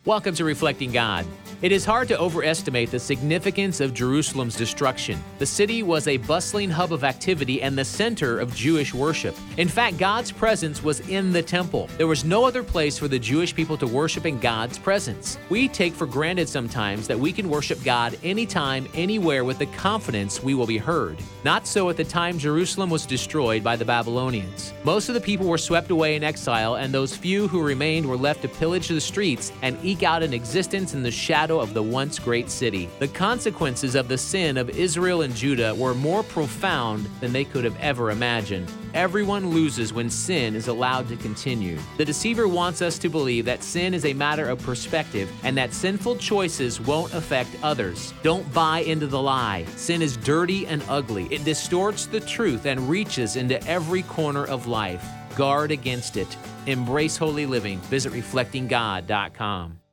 Welcome to Reflecting God. It is hard to overestimate the significance of Jerusalem's destruction. The city was a bustling hub of activity and the center of Jewish worship. In fact, God's presence was in the temple. There was no other place for the Jewish people to worship in God's presence. We take for granted sometimes that we can worship God anytime, anywhere with the confidence we will be heard. Not so at the time Jerusalem was destroyed by the Babylonians. Most of the people were swept away in exile, and those few who remained were left to pillage the streets and eke out an existence in the shadow of the once great city. The consequences of the sin of Israel and Judah were more profound than they could have ever imagined. Everyone loses when sin is allowed to continue. The deceiver wants us to believe that sin is a matter of perspective and that sinful choices won't affect others. Don't buy into the lie. Sin is dirty and ugly. It distorts the truth and reaches into every corner of life. Guard against it. Embrace holy living. Visit reflectinggod.com.